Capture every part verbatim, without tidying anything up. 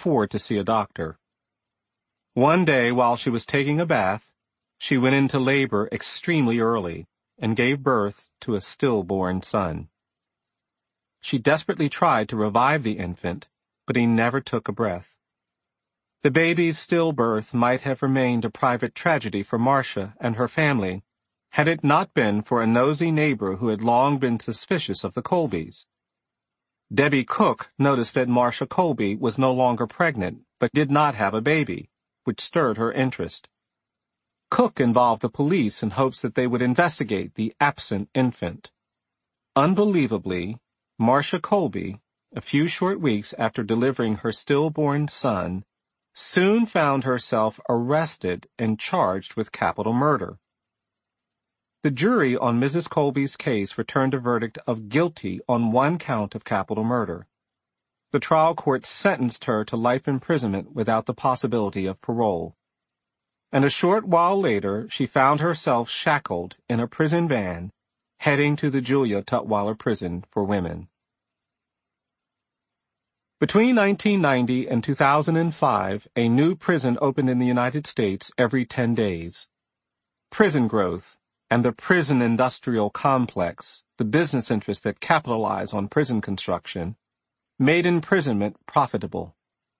afford to see a doctor. One day, while she was taking a bath, she went into labor extremely early and gave birth to a stillborn son. She desperately tried to revive the infant, but he never took a breath. The baby's stillbirth might have remained a private tragedy for Marcia and her family, had it not been for a nosy neighbor who had long been suspicious of the Colbys. Debbie Cook noticed that Marcia Colby was no longer pregnant, but did not have a baby, which stirred her interest. Cook involved the police in hopes that they would investigate the absent infant. Unbelievably, Marcia Colby, a few short weeks after delivering her stillborn son, soon found herself arrested and charged with capital murder. The jury on Missus Colby's case returned a verdict of guilty on one count of capital murder. The trial court sentenced her to life imprisonment without the possibility of parole. And a short while later, she found herself shackled in a prison van, heading to the Julia Tutwiler Prison for Women. Between nineteen ninety and two thousand five, a new prison opened in the United States every ten days. Prison growth and the prison industrial complex, the business interests that capitalize on prison construction, made imprisonment profitable.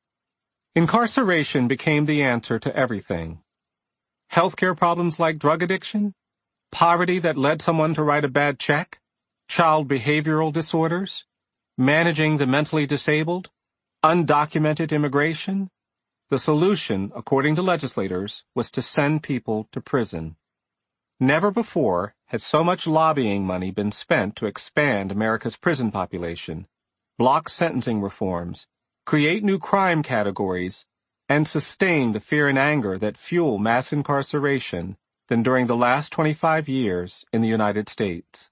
Incarceration became the answer to everything. Healthcare problems like drug addiction, poverty that led someone to write a bad check, child behavioral disorders, managing the mentally disabled, undocumented immigration. The solution, according to legislators, was to send people to prison. Never before has so much lobbying money been spent to expand America's prison population, block sentencing reforms, create new crime categories, and sustain the fear and anger that fuel mass incarceration than during the last twenty-five years in the United States.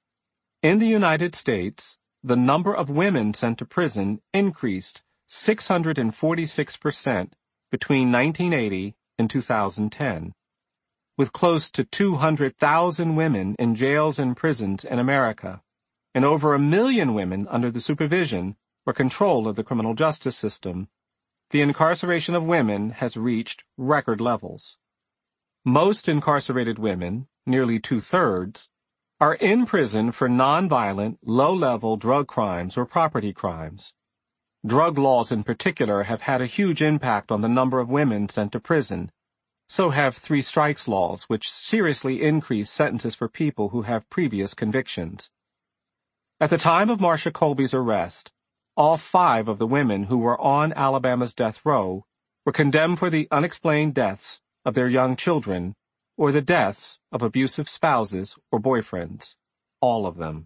In the United States, the number of women sent to prison increased six hundred forty-six percent between nineteen eighty and two thousand ten. With close to two hundred thousand women in jails and prisons in America, and over a million women under the supervision or control of the criminal justice system, the incarceration of women has reached record levels. Most incarcerated women, nearly two-thirds, are in prison for nonviolent, low-level drug crimes or property crimes. Drug laws in particular have had a huge impact on the number of women sent to prison. So have three strikes laws, which seriously increase sentences for people who have previous convictions. At the time of Marcia Colby's arrest, all five of the women who were on Alabama's death row were condemned for the unexplained deaths of their young children or the deaths of abusive spouses or boyfriends, all of them.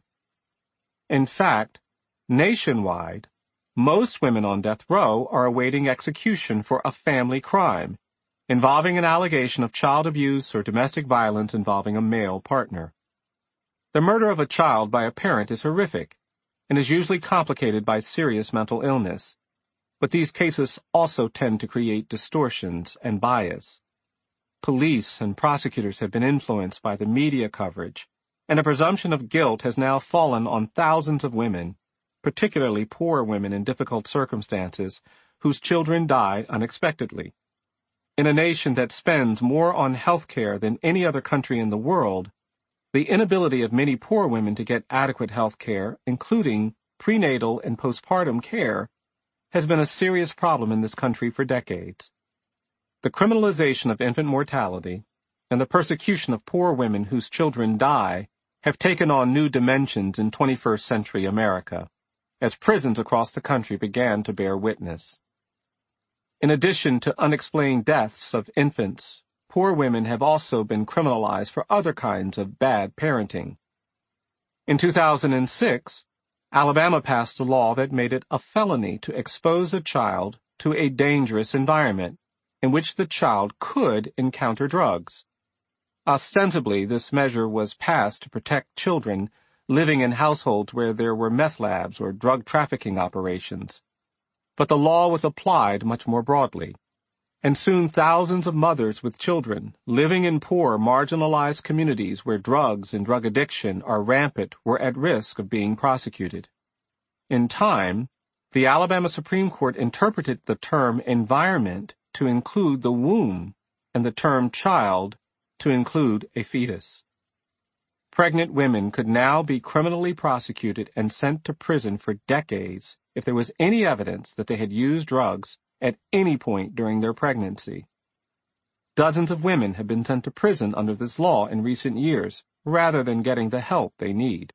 In fact, nationwide, most women on death row are awaiting execution for a family crime, involving an allegation of child abuse or domestic violence involving a male partner. The murder of a child by a parent is horrific and is usually complicated by serious mental illness, but these cases also tend to create distortions and bias. Police and prosecutors have been influenced by the media coverage, and a presumption of guilt has now fallen on thousands of women, particularly poor women in difficult circumstances, whose children die unexpectedly. In a nation that spends more on health care than any other country in the world, the inability of many poor women to get adequate health care, including prenatal and postpartum care, has been a serious problem in this country for decades. The criminalization of infant mortality and the persecution of poor women whose children die have taken on new dimensions in twenty-first century America, as prisons across the country began to bear witness. In addition to unexplained deaths of infants, poor women have also been criminalized for other kinds of bad parenting. In two thousand six, Alabama passed a law that made it a felony to expose a child to a dangerous environment in which the child could encounter drugs. Ostensibly, this measure was passed to protect children living in households where there were meth labs or drug trafficking operations. But the law was applied much more broadly, and soon thousands of mothers with children living in poor, marginalized communities where drugs and drug addiction are rampant were at risk of being prosecuted. In time, the Alabama Supreme Court interpreted the term environment to include the womb and the term child to include a fetus. Pregnant women could now be criminally prosecuted and sent to prison for decades if there was any evidence that they had used drugs at any point during their pregnancy. Dozens of women have been sent to prison under this law in recent years, rather than getting the help they need.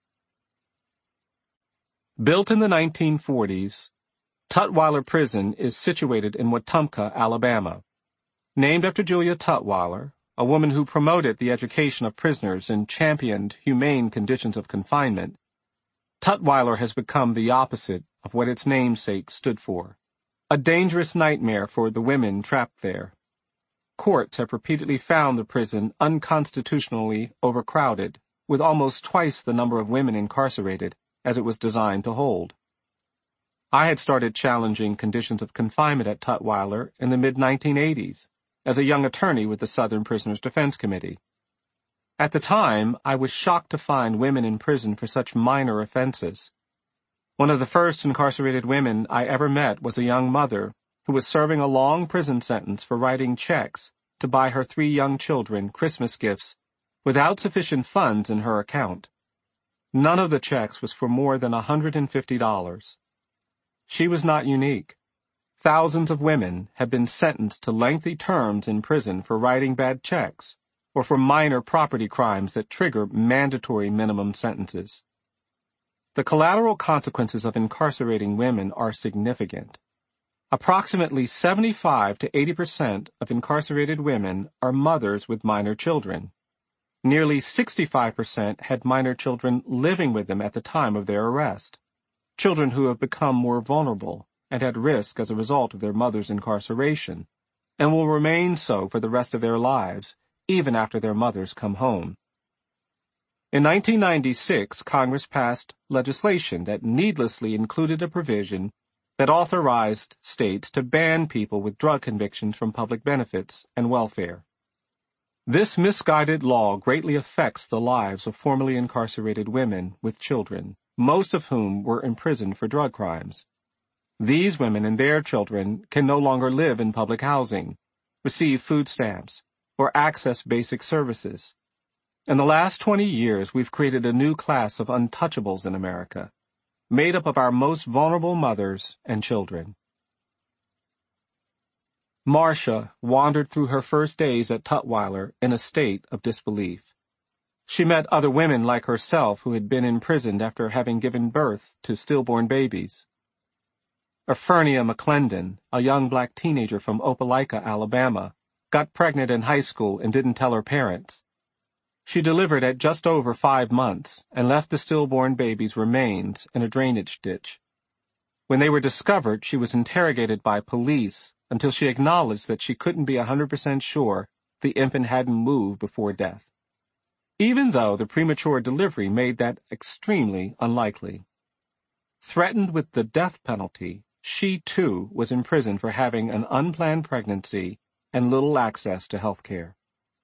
Built in the nineteen forties, Tutwiler Prison is situated in Wetumpka, Alabama. Named after Julia Tutwiler, a woman who promoted the education of prisoners and championed humane conditions of confinement, Tutwiler has become the opposite of what its namesake stood for, a dangerous nightmare for the women trapped there. Courts have repeatedly found the prison unconstitutionally overcrowded, with almost twice the number of women incarcerated as it was designed to hold. I had started challenging conditions of confinement at Tutwiler in the mid nineteen eighties as a young attorney with the Southern Prisoners Defense Committee. At the time, I was shocked to find women in prison for such minor offenses. One of the first incarcerated women I ever met was a young mother who was serving a long prison sentence for writing checks to buy her three young children Christmas gifts without sufficient funds in her account. None of the checks was for more than one hundred fifty dollars. She was not unique. Thousands of women have been sentenced to lengthy terms in prison for writing bad checks or for minor property crimes that trigger mandatory minimum sentences. The collateral consequences of incarcerating women are significant. Approximately seventy-five to eighty percent of incarcerated women are mothers with minor children. Nearly sixty-five percent had minor children living with them at the time of their arrest, children who have become more vulnerable and at risk as a result of their mother's incarceration, and will remain so for the rest of their lives, even after their mothers come home. In nineteen ninety-six, Congress passed legislation that needlessly included a provision that authorized states to ban people with drug convictions from public benefits and welfare. This misguided law greatly affects the lives of formerly incarcerated women with children, most of whom were imprisoned for drug crimes. These women and their children can no longer live in public housing, receive food stamps, or access basic services. In the last twenty years, we've created a new class of untouchables in America, made up of our most vulnerable mothers and children. Marcia wandered through her first days at Tutwiler in a state of disbelief. She met other women like herself who had been imprisoned after having given birth to stillborn babies. Ephurnia McClendon, a young black teenager from Opelika, Alabama, got pregnant in high school and didn't tell her parents. She delivered at just over five months and left the stillborn baby's remains in a drainage ditch. When they were discovered, she was interrogated by police until she acknowledged that she couldn't be one hundred percent sure the infant hadn't moved before death, even though the premature delivery made that extremely unlikely. Threatened with the death penalty, she too was imprisoned for having an unplanned pregnancy and little access to health care.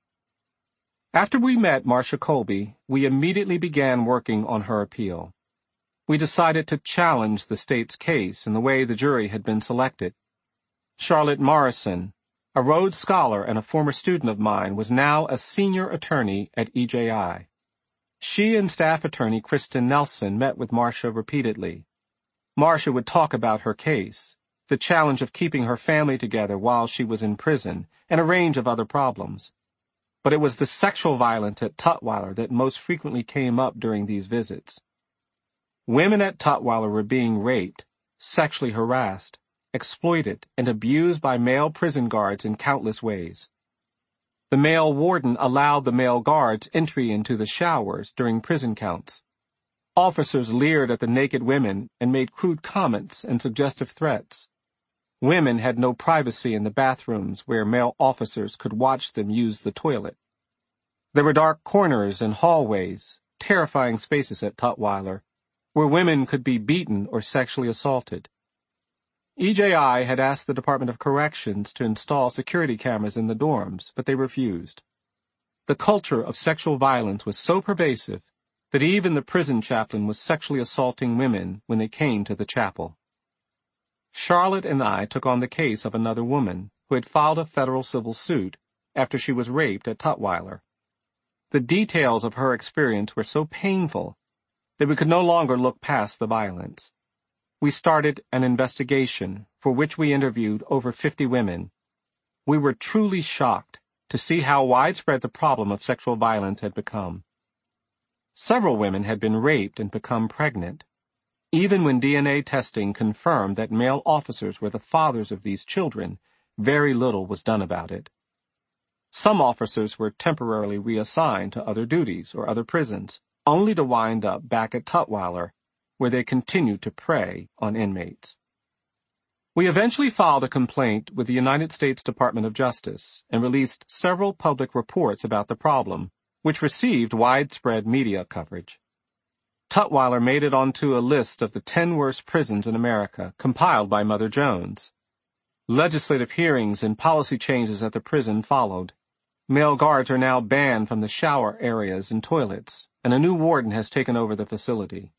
After we met Marcia Colby, we immediately began working on her appeal. We decided to challenge the state's case in the way the jury had been selected. Charlotte Morrison, a Rhodes Scholar and a former student of mine, was now a senior attorney at E J I. She and staff attorney Kristen Nelson met with Marcia repeatedly. Marcia would talk about her case, the challenge of keeping her family together while she was in prison, and a range of other problems. But it was the sexual violence at Tutwiler that most frequently came up during these visits. Women at Tutwiler were being raped, sexually harassed, exploited, and abused by male prison guards in countless ways. The male warden allowed the male guards entry into the showers during prison counts. Officers leered at the naked women and made crude comments and suggestive threats. Women had no privacy in the bathrooms where male officers could watch them use the toilet. There were dark corners and hallways, terrifying spaces at Tutwiler, where women could be beaten or sexually assaulted. E J I had asked the Department of Corrections to install security cameras in the dorms, but they refused. The culture of sexual violence was so pervasive that even the prison chaplain was sexually assaulting women when they came to the chapel. Charlotte and I took on the case of another woman who had filed a federal civil suit after she was raped at Tutwiler. The details of her experience were so painful that we could no longer look past the violence. We started an investigation for which we interviewed over fifty women. We were truly shocked to see how widespread the problem of sexual violence had become. Several women had been raped and become pregnant. Even when D N A testing confirmed that male officers were the fathers of these children, very little was done about it. Some officers were temporarily reassigned to other duties or other prisons, only to wind up back at Tutwiler, where they continued to prey on inmates. We eventually filed a complaint with the United States Department of Justice and released several public reports about the problem, which received widespread media coverage. Tutwiler made it onto a list of the ten worst prisons in America, compiled by Mother Jones. Legislative hearings and policy changes at the prison followed. Male guards are now banned from the shower areas and toilets, and a new warden has taken over the facility.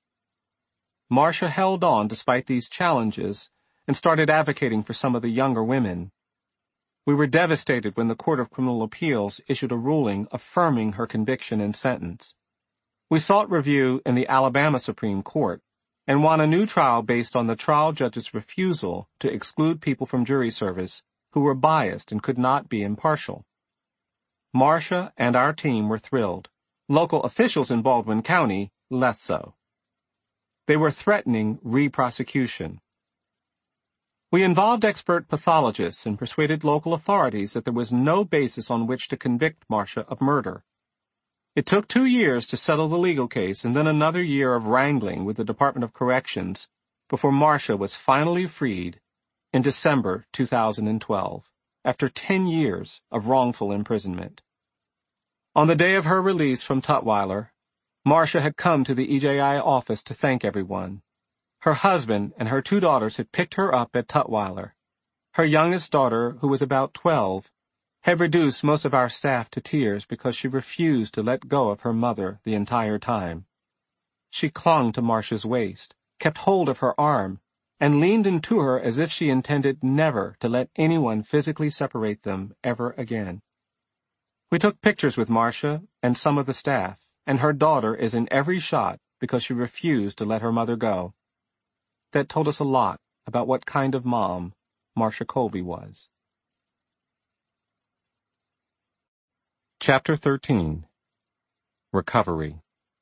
Marcia held on despite these challenges and started advocating for some of the younger women. We were devastated when the Court of Criminal Appeals issued a ruling affirming her conviction and sentence. We sought review in the Alabama Supreme Court and won a new trial based on the trial judge's refusal to exclude people from jury service who were biased and could not be impartial. Marcia and our team were thrilled. Local officials in Baldwin County, less so. They were threatening re-prosecution. We involved expert pathologists and persuaded local authorities that there was no basis on which to convict Marcia of murder. It took two years to settle the legal case and then another year of wrangling with the Department of Corrections before Marcia was finally freed in December two thousand twelve, after ten years of wrongful imprisonment. On the day of her release from Tutwiler, Marcia had come to the E J I office to thank everyone. Her husband and her two daughters had picked her up at Tutwiler. Her youngest daughter, who was about twelve, had reduced most of our staff to tears because she refused to let go of her mother the entire time. She clung to Marcia's waist, kept hold of her arm, and leaned into her as if she intended never to let anyone physically separate them ever again. We took pictures with Marcia and some of the staff, and her daughter is in every shot because she refused to let her mother go. That told us a lot about what kind of mom Marcia Colby was. Chapter thirteen. Recovery.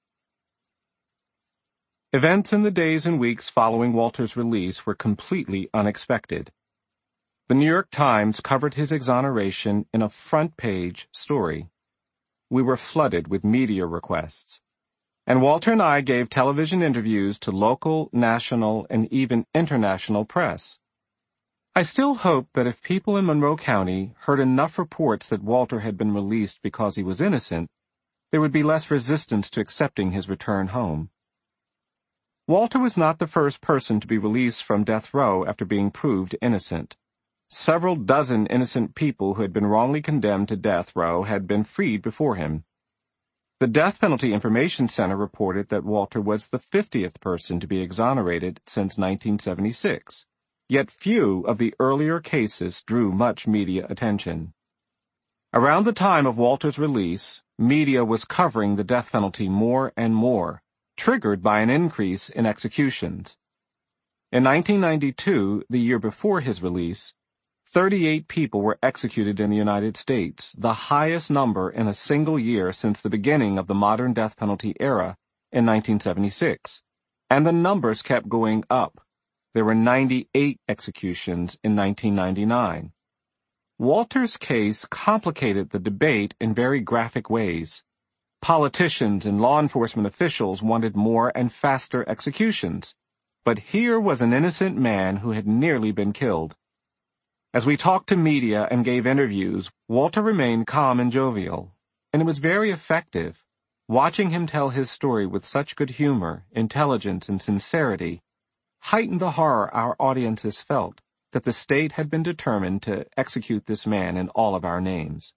Events in the days and weeks following Walter's release were completely unexpected. The New York Times covered his exoneration in a front-page story. We were flooded with media requests, and Walter and I gave television interviews to local, national, and even international press. I still hope that if people in Monroe County heard enough reports that Walter had been released because he was innocent, there would be less resistance to accepting his return home. Walter was not the first person to be released from death row after being proved innocent. Several dozen innocent people who had been wrongly condemned to death row had been freed before him. The Death Penalty Information Center reported that Walter was the fiftieth person to be exonerated since nineteen seventy-six. Yet few of the earlier cases drew much media attention. Around the time of Walter's release, media was covering the death penalty more and more, triggered by an increase in executions. In nineteen ninety-two, the year before his release, thirty-eight people were executed in the United States, the highest number in a single year since the beginning of the modern death penalty era in nineteen seventy-six. And the numbers kept going up. There were ninety-eight executions in nineteen ninety-nine. Walter's case complicated the debate in very graphic ways. Politicians and law enforcement officials wanted more and faster executions, but here was an innocent man who had nearly been killed. As we talked to media and gave interviews, Walter remained calm and jovial, and it was very effective. Watching him tell his story with such good humor, intelligence, and sincerity heightened the horror our audiences felt that the state had been determined to execute this man in all of our names.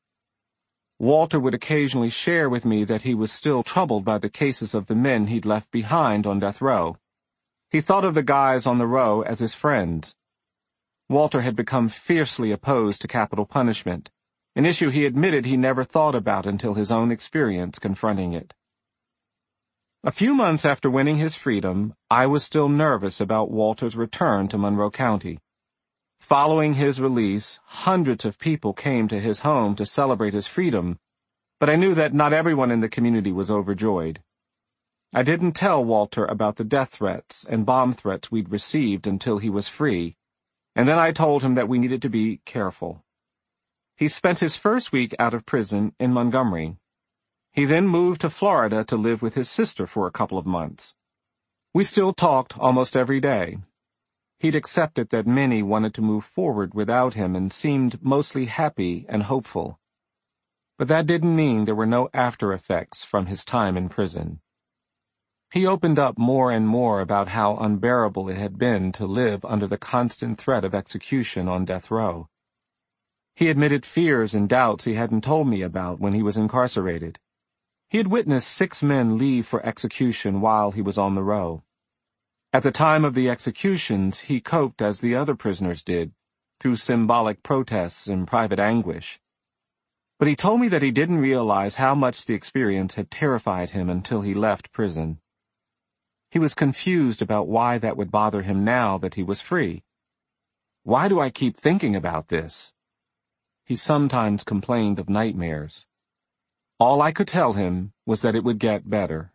Walter would occasionally share with me that he was still troubled by the cases of the men he'd left behind on death row. He thought of the guys on the row as his friends. Walter had become fiercely opposed to capital punishment, an issue he admitted he never thought about until his own experience confronting it. A few months after winning his freedom, I was still nervous about Walter's return to Monroe County. Following his release, hundreds of people came to his home to celebrate his freedom, but I knew that not everyone in the community was overjoyed. I didn't tell Walter about the death threats and bomb threats we'd received until he was free, and then I told him that we needed to be careful. He spent his first week out of prison in Montgomery. He then moved to Florida to live with his sister for a couple of months. We still talked almost every day. He'd accepted that many wanted to move forward without him and seemed mostly happy and hopeful. But that didn't mean there were no after effects from his time in prison. He opened up more and more about how unbearable it had been to live under the constant threat of execution on death row. He admitted fears and doubts he hadn't told me about when he was incarcerated. He had witnessed six men leave for execution while he was on the row. At the time of the executions, he coped as the other prisoners did, through symbolic protests and private anguish. But he told me that he didn't realize how much the experience had terrified him until he left prison. He was confused about why that would bother him now that he was free. "Why do I keep thinking about this?" He sometimes complained of nightmares. All I could tell him was that it would get better.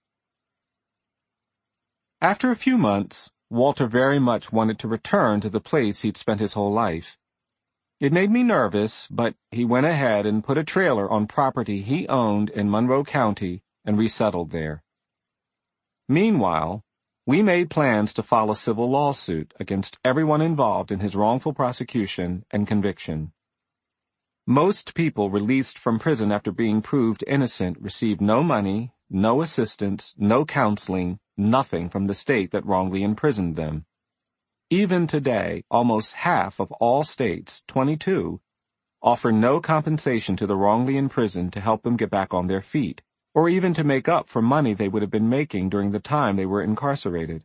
After a few months, Walter very much wanted to return to the place he'd spent his whole life. It made me nervous, but he went ahead and put a trailer on property he owned in Monroe County and resettled there. Meanwhile, we made plans to file a civil lawsuit against everyone involved in his wrongful prosecution and conviction. Most people released from prison after being proved innocent received no money, no assistance, no counseling, nothing from the state that wrongly imprisoned them. Even today, almost half of all states, twenty-two, offer no compensation to the wrongly imprisoned to help them get back on their feet, or even to make up for money they would have been making during the time they were incarcerated.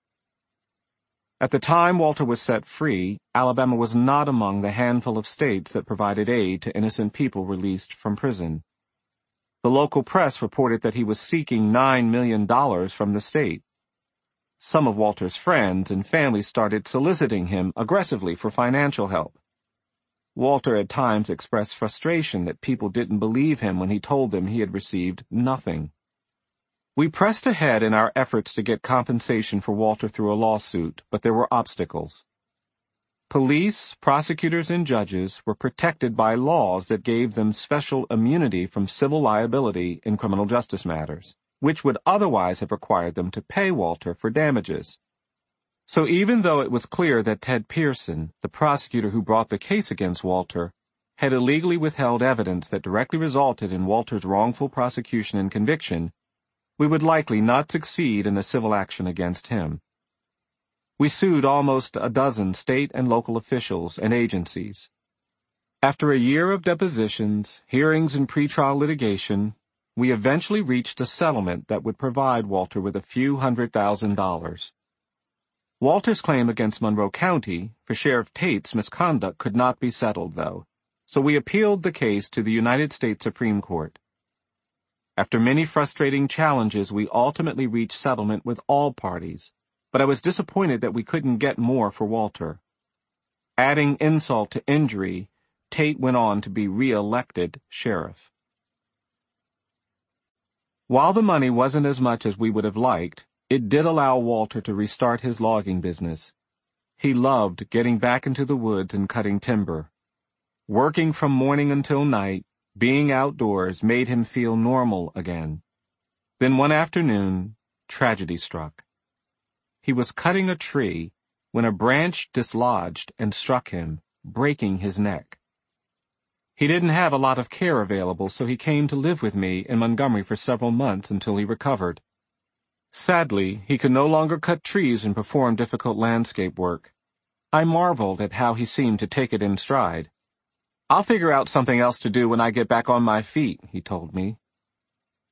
At the time Walter was set free, Alabama was not among the handful of states that provided aid to innocent people released from prison. The local press reported that he was seeking nine million dollars from the state. Some of Walter's friends and family started soliciting him aggressively for financial help. Walter at times expressed frustration that people didn't believe him when he told them he had received nothing. We pressed ahead in our efforts to get compensation for Walter through a lawsuit, but there were obstacles. Police, prosecutors, and judges were protected by laws that gave them special immunity from civil liability in criminal justice matters, which would otherwise have required them to pay Walter for damages. So even though it was clear that Ted Pearson, the prosecutor who brought the case against Walter, had illegally withheld evidence that directly resulted in Walter's wrongful prosecution and conviction, we would likely not succeed in a civil action against him. We sued almost a dozen state and local officials and agencies. After a year of depositions, hearings, and pretrial litigation, we eventually reached a settlement that would provide Walter with a few hundred thousand dollars. Walter's claim against Monroe County for Sheriff Tate's misconduct could not be settled, though, so we appealed the case to the United States Supreme Court. After many frustrating challenges, we ultimately reached settlement with all parties, but I was disappointed that we couldn't get more for Walter. Adding insult to injury, Tate went on to be re-elected sheriff. While the money wasn't as much as we would have liked, it did allow Walter to restart his logging business. He loved getting back into the woods and cutting timber. Working from morning until night, being outdoors made him feel normal again. Then one afternoon, tragedy struck. He was cutting a tree when a branch dislodged and struck him, breaking his neck. He didn't have a lot of care available, so he came to live with me in Montgomery for several months until he recovered. Sadly, he could no longer cut trees and perform difficult landscape work. I marveled at how he seemed to take it in stride. "I'll figure out something else to do when I get back on my feet," he told me.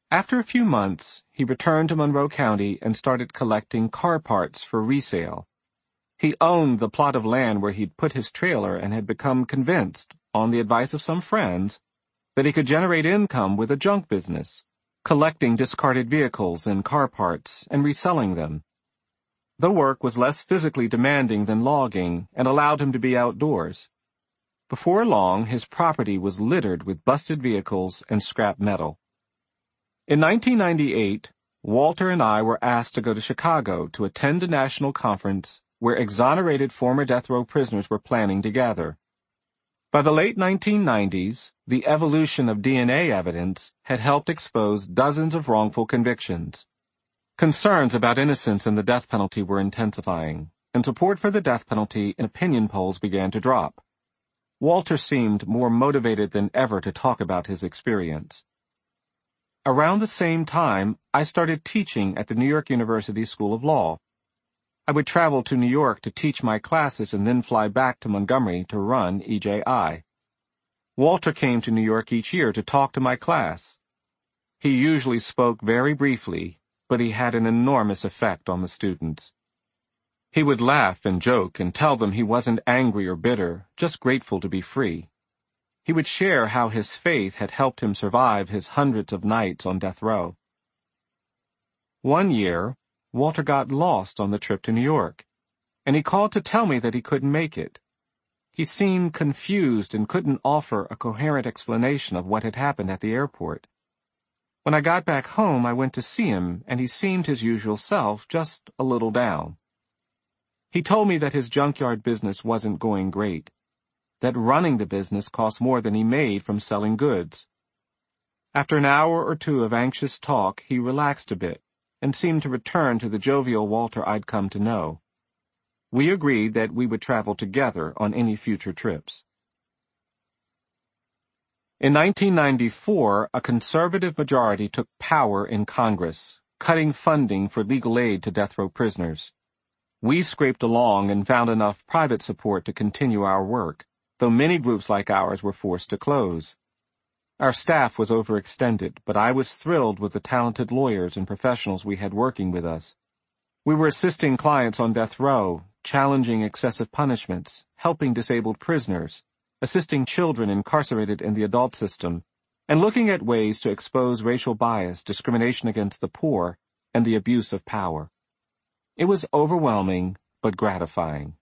After a few months, he returned to Monroe County and started collecting car parts for resale. He owned the plot of land where he'd put his trailer and had become convinced, on the advice of some friends, that he could generate income with a junk business, collecting discarded vehicles and car parts and reselling them. The work was less physically demanding than logging and allowed him to be outdoors. Before long, his property was littered with busted vehicles and scrap metal. In nineteen ninety-eight, Walter and I were asked to go to Chicago to attend a national conference where exonerated former death row prisoners were planning to gather. By the late nineteen nineties, the evolution of D N A evidence had helped expose dozens of wrongful convictions. Concerns about innocence in the death penalty were intensifying, and support for the death penalty in opinion polls began to drop. Walter seemed more motivated than ever to talk about his experience. Around the same time, I started teaching at the New York University School of Law. I would travel to New York to teach my classes and then fly back to Montgomery to run E J I. Walter came to New York each year to talk to my class. He usually spoke very briefly, but he had an enormous effect on the students. He would laugh and joke and tell them he wasn't angry or bitter, just grateful to be free. He would share how his faith had helped him survive his hundreds of nights on death row. One year, Walter got lost on the trip to New York, and he called to tell me that he couldn't make it. He seemed confused and couldn't offer a coherent explanation of what had happened at the airport. When I got back home, I went to see him, and he seemed his usual self, just a little down. He told me that his junkyard business wasn't going great, that running the business cost more than he made from selling goods. After an hour or two of anxious talk, he relaxed a bit and seemed to return to the jovial Walter I'd come to know. We agreed that we would travel together on any future trips. In nineteen ninety-four, a conservative majority took power in Congress, cutting funding for legal aid to death row prisoners. We scraped along and found enough private support to continue our work, though many groups like ours were forced to close. Our staff was overextended, but I was thrilled with the talented lawyers and professionals we had working with us. We were assisting clients on death row, challenging excessive punishments, helping disabled prisoners, assisting children incarcerated in the adult system, and looking at ways to expose racial bias, discrimination against the poor, and the abuse of power. It was overwhelming, but gratifying.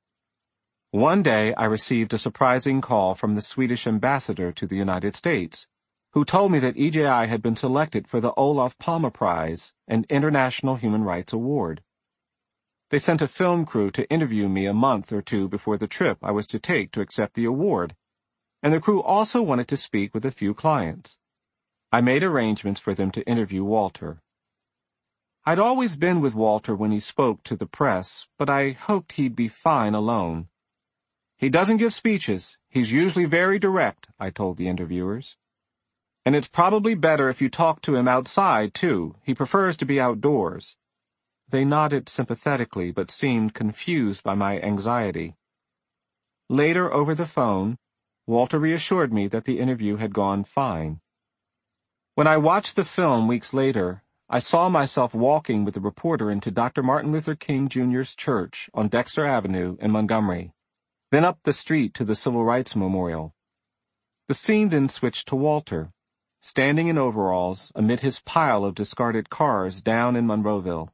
One day I received a surprising call from the Swedish ambassador to the United States, who told me that E J I had been selected for the Olof Palme Prize, an international human rights award. They sent a film crew to interview me a month or two before the trip I was to take to accept the award, and the crew also wanted to speak with a few clients. I made arrangements for them to interview Walter. I'd always been with Walter when he spoke to the press, but I hoped he'd be fine alone. He doesn't give speeches. He's usually very direct, I told the interviewers. And it's probably better if you talk to him outside, too. He prefers to be outdoors. They nodded sympathetically, but seemed confused by my anxiety. Later, over the phone, Walter reassured me that the interview had gone fine. When I watched the film weeks later, I saw myself walking with the reporter into Doctor Martin Luther King Junior's church on Dexter Avenue in Montgomery, then up the street to the Civil Rights Memorial. The scene then switched to Walter, standing in overalls amid his pile of discarded cars down in Monroeville.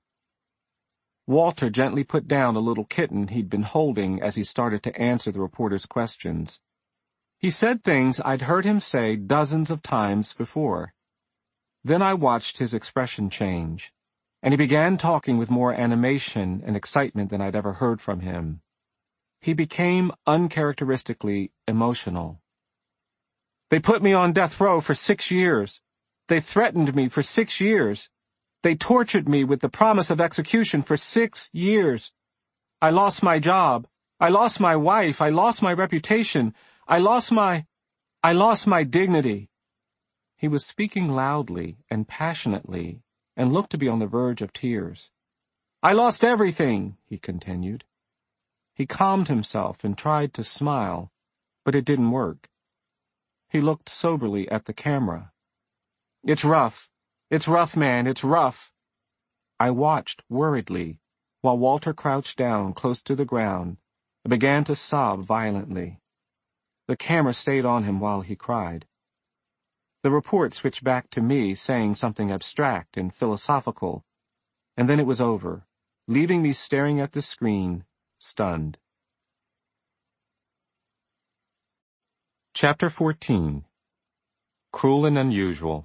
Walter gently put down a little kitten he'd been holding as he started to answer the reporter's questions. He said things I'd heard him say dozens of times before. Then I watched his expression change, and he began talking with more animation and excitement than I'd ever heard from him. He became uncharacteristically emotional. They put me on death row for six years. They threatened me for six years. They tortured me with the promise of execution for six years. I lost my job. I lost my wife. I lost my reputation. I lost my... I lost my dignity. He was speaking loudly and passionately and looked to be on the verge of tears. I lost everything, he continued. He calmed himself and tried to smile, but it didn't work. He looked soberly at the camera. It's rough. It's rough, man, it's rough. I watched worriedly while Walter crouched down close to the ground and began to sob violently. The camera stayed on him while he cried. The report switched back to me saying something abstract and philosophical, and then it was over, leaving me staring at the screen, stunned. Chapter fourteen. Cruel and Unusual.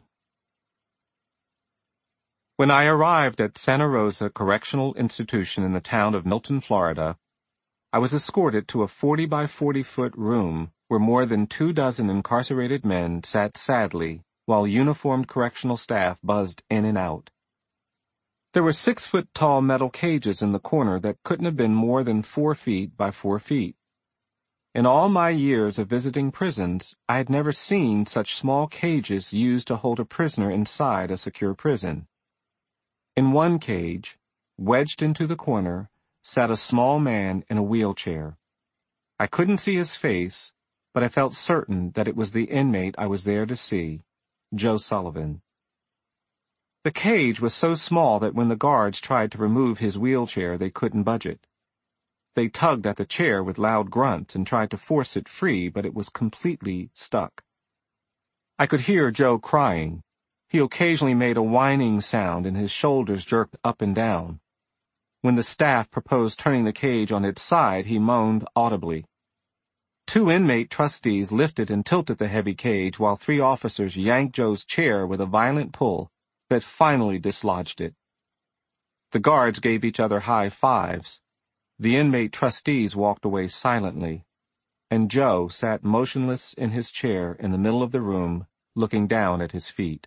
When I arrived at Santa Rosa Correctional Institution in the town of Milton, Florida, I was escorted to a forty by forty foot room where more than two dozen incarcerated men sat sadly while uniformed correctional staff buzzed in and out. There were six-foot-tall metal cages in the corner that couldn't have been more than four feet by four feet. In all my years of visiting prisons, I had never seen such small cages used to hold a prisoner inside a secure prison. In one cage, wedged into the corner, sat a small man in a wheelchair. I couldn't see his face, but I felt certain that it was the inmate I was there to see, Joe Sullivan. The cage was so small that when the guards tried to remove his wheelchair, they couldn't budge it. They tugged at the chair with loud grunts and tried to force it free, but it was completely stuck. I could hear Joe crying. He occasionally made a whining sound and his shoulders jerked up and down. When the staff proposed turning the cage on its side, he moaned audibly. Two inmate trustees lifted and tilted the heavy cage while three officers yanked Joe's chair with a violent pull that finally dislodged it. The guards gave each other high fives. The inmate trustees walked away silently, and Joe sat motionless in his chair in the middle of the room, looking down at his feet.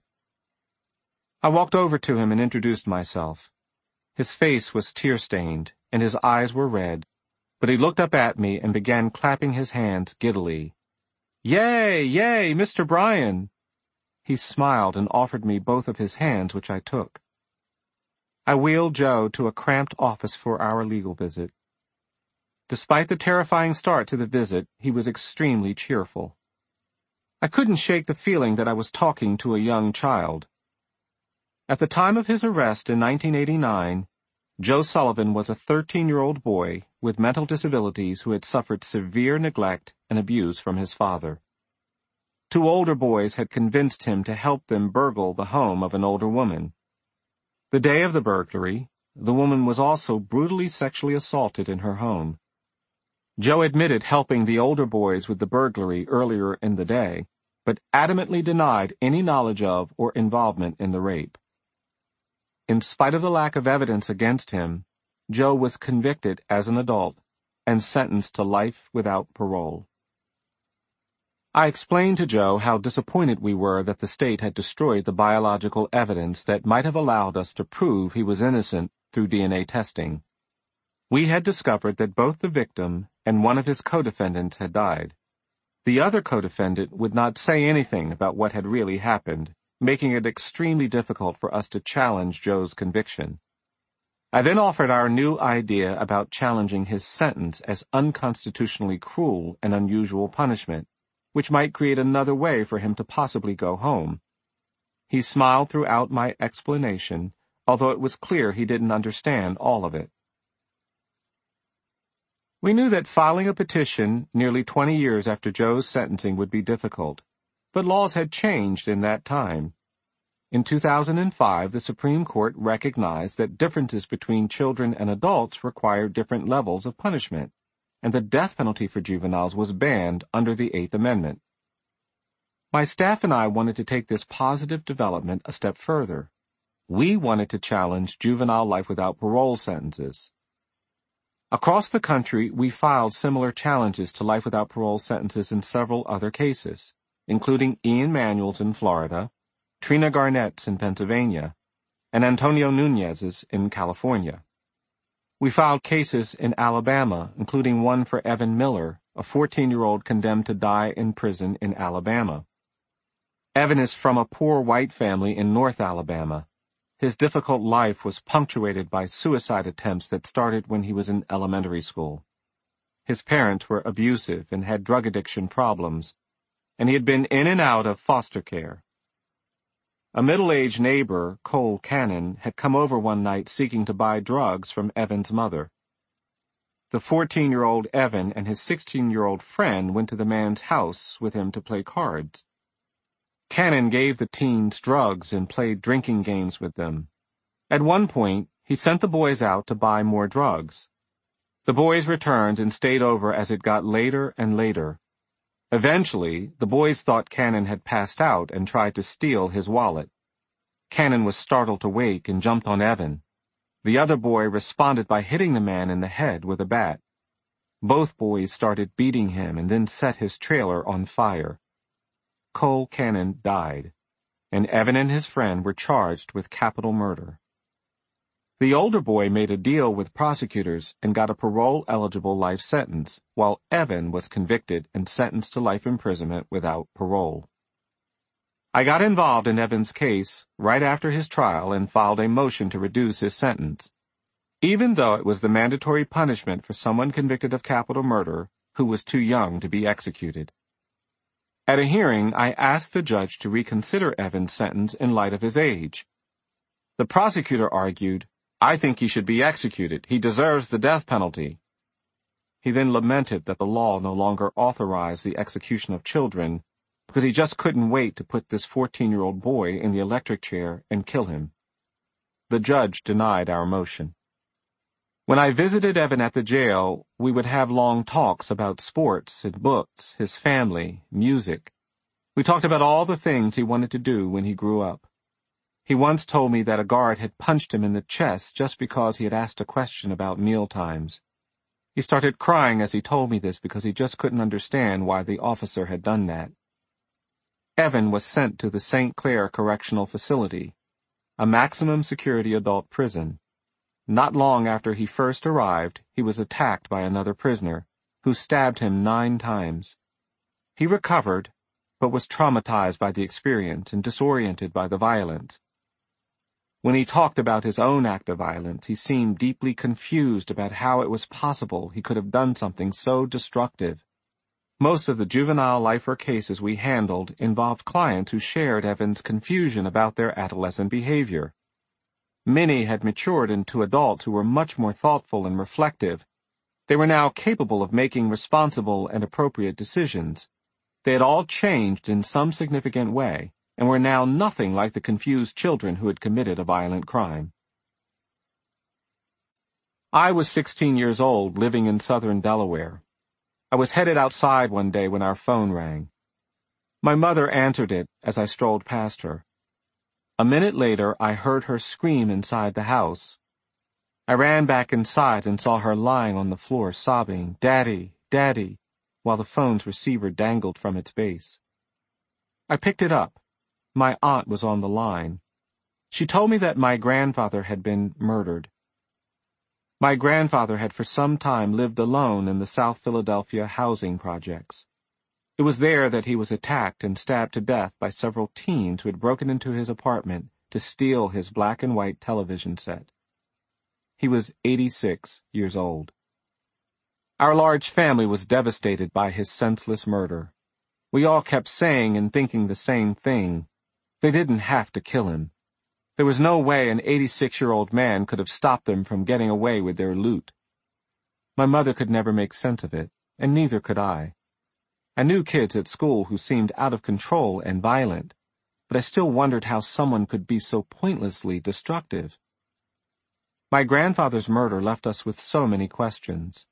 I walked over to him and introduced myself. His face was tear-stained, and his eyes were red, but he looked up at me and began clapping his hands giddily. "Yay, yay, Mister Bryan!" He smiled and offered me both of his hands, which I took. I wheeled Joe to a cramped office for our legal visit. Despite the terrifying start to the visit, he was extremely cheerful. I couldn't shake the feeling that I was talking to a young child. At the time of his arrest in nineteen eighty-nine, Joe Sullivan was a thirteen-year-old boy with mental disabilities who had suffered severe neglect and abuse from his father. Two older boys had convinced him to help them burgle the home of an older woman. The day of the burglary, the woman was also brutally sexually assaulted in her home. Joe admitted helping the older boys with the burglary earlier in the day, but adamantly denied any knowledge of or involvement in the rape. In spite of the lack of evidence against him, Joe was convicted as an adult and sentenced to life without parole. I explained to Joe how disappointed we were that the state had destroyed the biological evidence that might have allowed us to prove he was innocent through D N A testing. We had discovered that both the victim and one of his co-defendants had died. The other co-defendant would not say anything about what had really happened, making it extremely difficult for us to challenge Joe's conviction. I then offered our new idea about challenging his sentence as unconstitutionally cruel and unusual punishment, which might create another way for him to possibly go home. He smiled throughout my explanation, although it was clear he didn't understand all of it. We knew that filing a petition nearly twenty years after Joe's sentencing would be difficult, but laws had changed in that time. In two thousand five, the Supreme Court recognized that differences between children and adults required different levels of punishment, and the death penalty for juveniles was banned under the Eighth Amendment. My staff and I wanted to take this positive development a step further. We wanted to challenge juvenile life without parole sentences. Across the country, we filed similar challenges to life without parole sentences in several other cases, including Ian Manuel's in Florida, Trina Garnett's in Pennsylvania, and Antonio Nunez's in California. We filed cases in Alabama, including one for Evan Miller, a fourteen-year-old condemned to die in prison in Alabama. Evan is from a poor white family in North Alabama. His difficult life was punctuated by suicide attempts that started when he was in elementary school. His parents were abusive and had drug addiction problems, and he had been in and out of foster care. A middle-aged neighbor, Cole Cannon, had come over one night seeking to buy drugs from Evan's mother. The fourteen-year-old Evan and his sixteen-year-old friend went to the man's house with him to play cards. Cannon gave the teens drugs and played drinking games with them. At one point, he sent the boys out to buy more drugs. The boys returned and stayed over as it got later and later. Eventually, the boys thought Cannon had passed out and tried to steal his wallet. Cannon was startled awake and jumped on Evan. The other boy responded by hitting the man in the head with a bat. Both boys started beating him and then set his trailer on fire. Cole Cannon died, and Evan and his friend were charged with capital murder. The older boy made a deal with prosecutors and got a parole-eligible life sentence, while Evan was convicted and sentenced to life imprisonment without parole. I got involved in Evan's case right after his trial and filed a motion to reduce his sentence, even though it was the mandatory punishment for someone convicted of capital murder who was too young to be executed. At a hearing, I asked the judge to reconsider Evan's sentence in light of his age. The prosecutor argued, "I think he should be executed. He deserves the death penalty." He then lamented that the law no longer authorized the execution of children because he just couldn't wait to put this fourteen-year-old boy in the electric chair and kill him. The judge denied our motion. When I visited Evan at the jail, we would have long talks about sports and books, his family, music. We talked about all the things he wanted to do when he grew up. He once told me that a guard had punched him in the chest just because he had asked a question about meal times. He started crying as he told me this because he just couldn't understand why the officer had done that. Evan was sent to the Saint Clair Correctional Facility, a maximum security adult prison. Not long after he first arrived, he was attacked by another prisoner, who stabbed him nine times. He recovered, but was traumatized by the experience and disoriented by the violence. When he talked about his own act of violence, he seemed deeply confused about how it was possible he could have done something so destructive. Most of the juvenile lifer cases we handled involved clients who shared Evan's confusion about their adolescent behavior. Many had matured into adults who were much more thoughtful and reflective. They were now capable of making responsible and appropriate decisions. They had all changed in some significant way, and were now nothing like the confused children who had committed a violent crime. I was sixteen years old, living in southern Delaware. I was headed outside one day when our phone rang. My mother answered it as I strolled past her. A minute later, I heard her scream inside the house. I ran back inside and saw her lying on the floor sobbing, "Daddy, Daddy," while the phone's receiver dangled from its base. I picked it up. My aunt was on the line. She told me that my grandfather had been murdered. My grandfather had for some time lived alone in the South Philadelphia housing projects. It was there that he was attacked and stabbed to death by several teens who had broken into his apartment to steal his black and white television set. He was eighty-six years old. Our large family was devastated by his senseless murder. We all kept saying and thinking the same thing. They didn't have to kill him. There was no way an eighty-six-year-old man could have stopped them from getting away with their loot. My mother could never make sense of it, and neither could I. I knew kids at school who seemed out of control and violent, but I still wondered how someone could be so pointlessly destructive. My grandfather's murder left us with so many questions.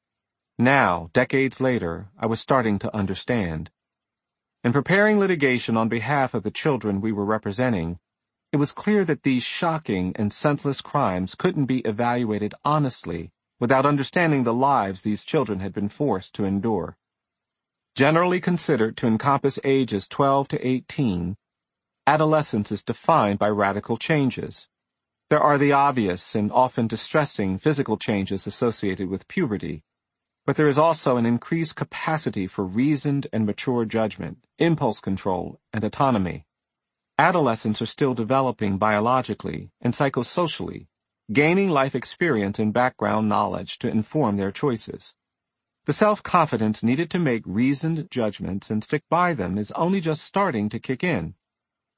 Now, decades later, I was starting to understand. In preparing litigation on behalf of the children we were representing, it was clear that these shocking and senseless crimes couldn't be evaluated honestly without understanding the lives these children had been forced to endure. Generally considered to encompass ages twelve to eighteen, adolescence is defined by radical changes. There are the obvious and often distressing physical changes associated with puberty, but there is also an increased capacity for reasoned and mature judgment, impulse control, and autonomy. Adolescents are still developing biologically and psychosocially, gaining life experience and background knowledge to inform their choices. The self-confidence needed to make reasoned judgments and stick by them is only just starting to kick in.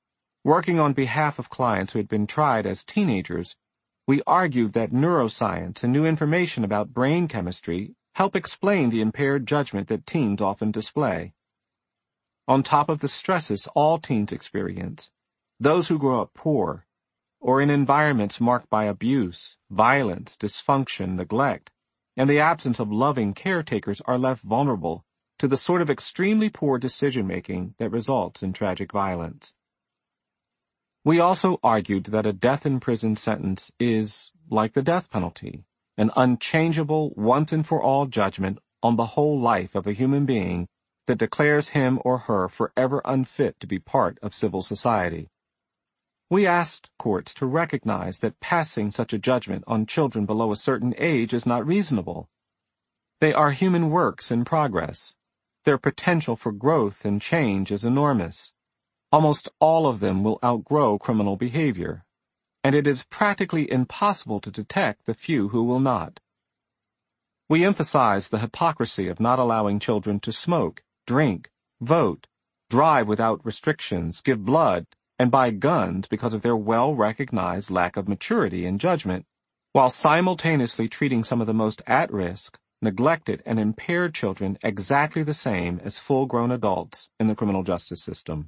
Working on behalf of clients who had been tried as teenagers, we argued that neuroscience and new information about brain chemistry help explain the impaired judgment that teens often display. On top of the stresses all teens experience, those who grow up poor, or in environments marked by abuse, violence, dysfunction, neglect, and the absence of loving caretakers are left vulnerable to the sort of extremely poor decision-making that results in tragic violence. We also argued that a death in prison sentence is, like the death penalty, an unchangeable, once-and-for-all judgment on the whole life of a human being that declares him or her forever unfit to be part of civil society. We asked courts to recognize that passing such a judgment on children below a certain age is not reasonable. They are human works in progress. Their potential for growth and change is enormous. Almost all of them will outgrow criminal behavior, and it is practically impossible to detect the few who will not. We emphasize the hypocrisy of not allowing children to smoke, drink, vote, drive without restrictions, give blood, and buy guns because of their well-recognized lack of maturity and judgment, while simultaneously treating some of the most at-risk, neglected, and impaired children exactly the same as full-grown adults in the criminal justice system.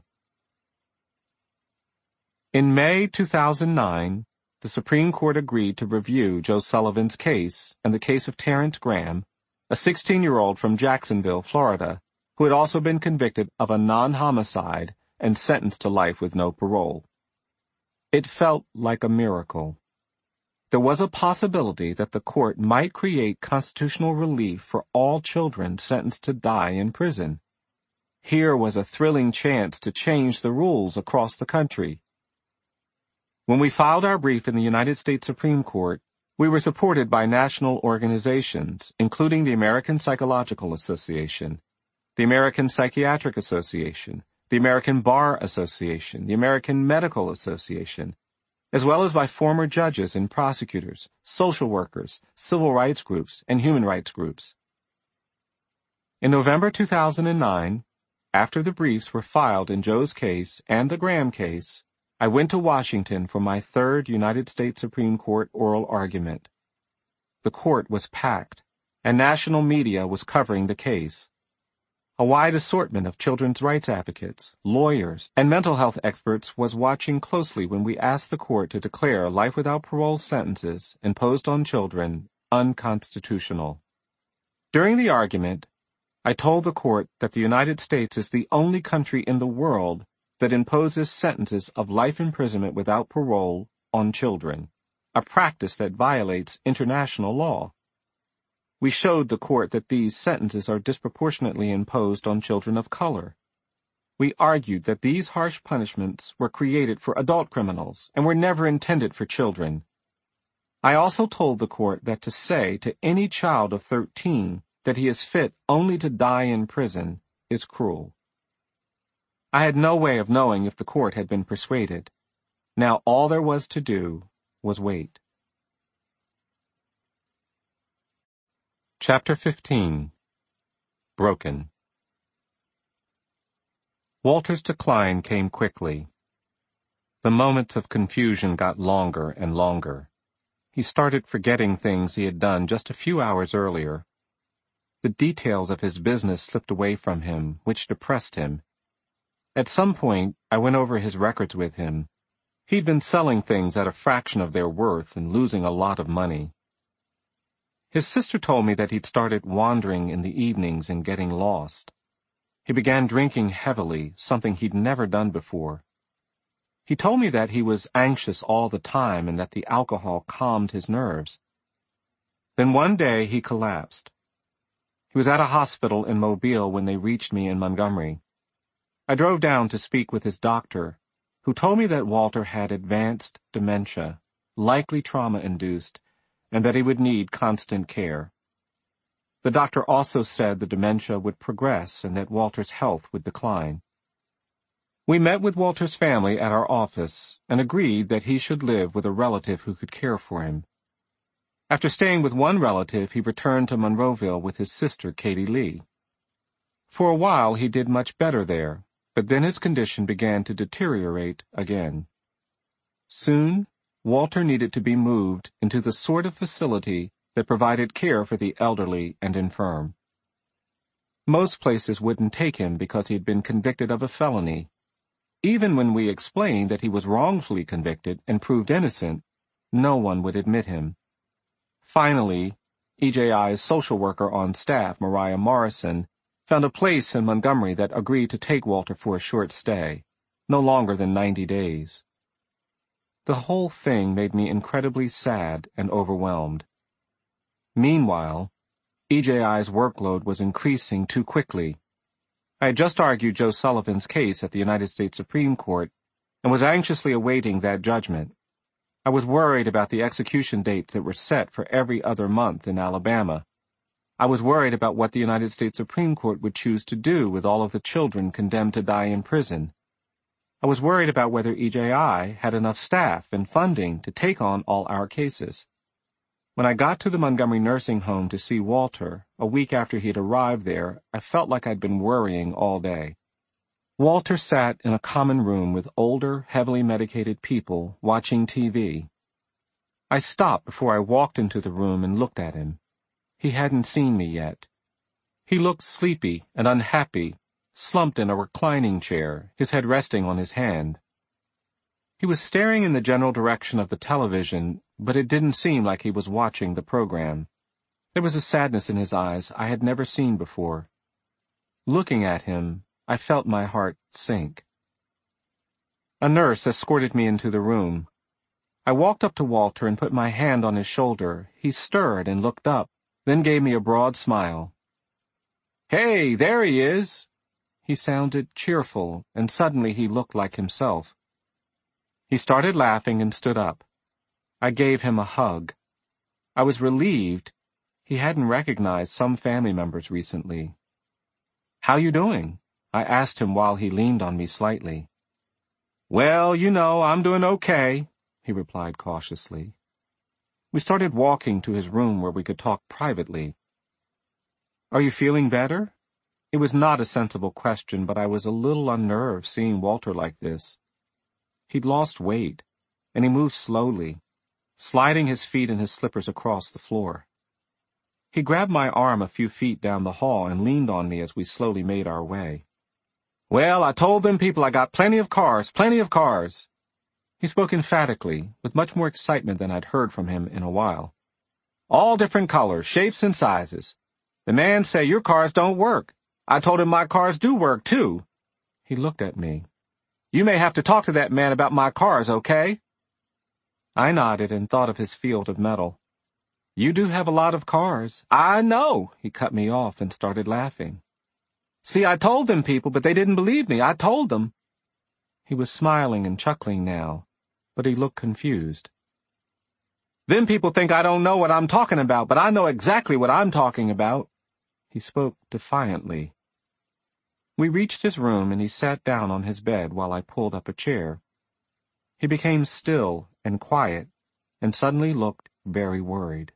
In May two thousand nine, the Supreme Court agreed to review Joe Sullivan's case and the case of Terrence Graham, a sixteen-year-old from Jacksonville, Florida, who had also been convicted of a non-homicide and sentenced to life with no parole. It felt like a miracle. There was a possibility that the court might create constitutional relief for all children sentenced to die in prison. Here was a thrilling chance to change the rules across the country. When we filed our brief in the United States Supreme Court, we were supported by national organizations, including the American Psychological Association, the American Psychiatric Association, the American Bar Association, the American Medical Association, as well as by former judges and prosecutors, social workers, civil rights groups, and human rights groups. In November two thousand nine, after the briefs were filed in Joe's case and the Graham case, I went to Washington for my third United States Supreme Court oral argument. The court was packed, and national media was covering the case. A wide assortment of children's rights advocates, lawyers, and mental health experts was watching closely when we asked the court to declare life without parole sentences imposed on children unconstitutional. During the argument, I told the court that the United States is the only country in the world that imposes sentences of life imprisonment without parole on children, a practice that violates international law. We showed the court that these sentences are disproportionately imposed on children of color. We argued that these harsh punishments were created for adult criminals and were never intended for children. I also told the court that to say to any child of thirteen that he is fit only to die in prison is cruel. I had no way of knowing if the court had been persuaded. Now all there was to do was wait. Chapter fifteen. Broken. Walter's decline came quickly. The moments of confusion got longer and longer. He started forgetting things he had done just a few hours earlier. The details of his business slipped away from him, which depressed him. At some point, I went over his records with him. He'd been selling things at a fraction of their worth and losing a lot of money. His sister told me that he'd started wandering in the evenings and getting lost. He began drinking heavily, something he'd never done before. He told me that he was anxious all the time and that the alcohol calmed his nerves. Then one day he collapsed. He was at a hospital in Mobile when they reached me in Montgomery. I drove down to speak with his doctor, who told me that Walter had advanced dementia, likely trauma-induced, and that he would need constant care. The doctor also said the dementia would progress and that Walter's health would decline. We met with Walter's family at our office and agreed that he should live with a relative who could care for him. After staying with one relative, he returned to Monroeville with his sister, Katie Lee. For a while he did much better there, but then his condition began to deteriorate again. Soon, Walter needed to be moved into the sort of facility that provided care for the elderly and infirm. Most places wouldn't take him because he had been convicted of a felony. Even when we explained that he was wrongfully convicted and proved innocent, no one would admit him. Finally, E J I's social worker on staff, Mariah Morrison, found a place in Montgomery that agreed to take Walter for a short stay, no longer than ninety days. The whole thing made me incredibly sad and overwhelmed. Meanwhile, E J I's workload was increasing too quickly. I had just argued Joe Sullivan's case at the United States Supreme Court and was anxiously awaiting that judgment. I was worried about the execution dates that were set for every other month in Alabama. I was worried about what the United States Supreme Court would choose to do with all of the children condemned to die in prison. I was worried about whether E J I had enough staff and funding to take on all our cases. When I got to the Montgomery nursing home to see Walter, a week after he had arrived there, I felt like I'd been worrying all day. Walter sat in a common room with older, heavily medicated people watching T V. I stopped before I walked into the room and looked at him. He hadn't seen me yet. He looked sleepy and unhappy, slumped in a reclining chair, his head resting on his hand. He was staring in the general direction of the television, but it didn't seem like he was watching the program. There was a sadness in his eyes I had never seen before. Looking at him, I felt my heart sink. A nurse escorted me into the room. I walked up to Walter and put my hand on his shoulder. He stirred and looked up, then gave me a broad smile. "Hey, there he is!" He sounded cheerful, and suddenly he looked like himself. He started laughing and stood up. I gave him a hug. I was relieved. He hadn't recognized some family members recently. "How you doing?" I asked him while he leaned on me slightly. "Well, you know, I'm doing okay," he replied cautiously. We started walking to his room where we could talk privately. "Are you feeling better?" It was not a sensible question, but I was a little unnerved seeing Walter like this. He'd lost weight, and he moved slowly, sliding his feet and his slippers across the floor. He grabbed my arm a few feet down the hall and leaned on me as we slowly made our way. "Well, I told them people I got plenty of cars, plenty of cars." He spoke emphatically, with much more excitement than I'd heard from him in a while. "All different colors, shapes, and sizes. The man say your cars don't work. I told him my cars do work, too." He looked at me. "You may have to talk to that man about my cars, okay?" I nodded and thought of his field of metal. "You do have a lot of cars." "I know." He cut me off and started laughing. "See, I told them people, but they didn't believe me. I told them." He was smiling and chuckling now, but he looked confused. "Them people think I don't know what I'm talking about, but I know exactly what I'm talking about." He spoke defiantly. We reached his room and he sat down on his bed while I pulled up a chair. He became still and quiet, and suddenly looked very worried.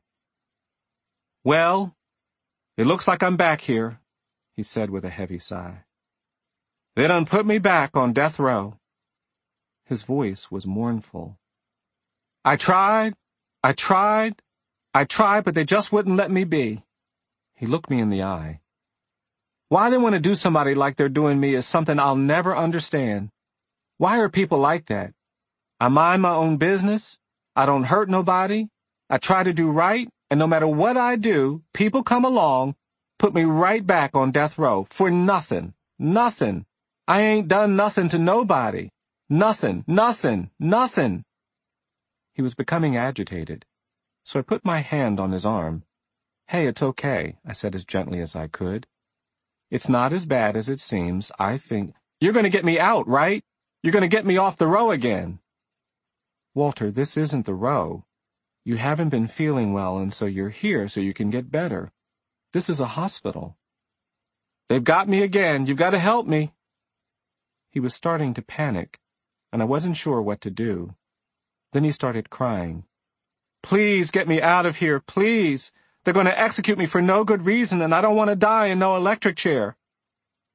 "Well, it looks like I'm back here," he said with a heavy sigh. "They done put me back on death row." His voice was mournful. "I tried, I tried, I tried, but they just wouldn't let me be." He looked me in the eye. "Why they want to do somebody like they're doing me is something I'll never understand. Why are people like that? I mind my own business. I don't hurt nobody. I try to do right, and no matter what I do, people come along, put me right back on death row for nothing, nothing. I ain't done nothing to nobody. Nothing, nothing, nothing." He was becoming agitated, so I put my hand on his arm. "Hey, it's okay," I said as gently as I could. "It's not as bad as it seems. I think—" "You're going to get me out, right? You're going to get me off the row again." "Walter, this isn't the row. You haven't been feeling well, and so you're here so you can get better. This is a hospital." "They've got me again. You've got to help me." He was starting to panic, and I wasn't sure what to do. Then he started crying. "Please get me out of here, please. They're going to execute me for no good reason, and I don't want to die in no electric chair."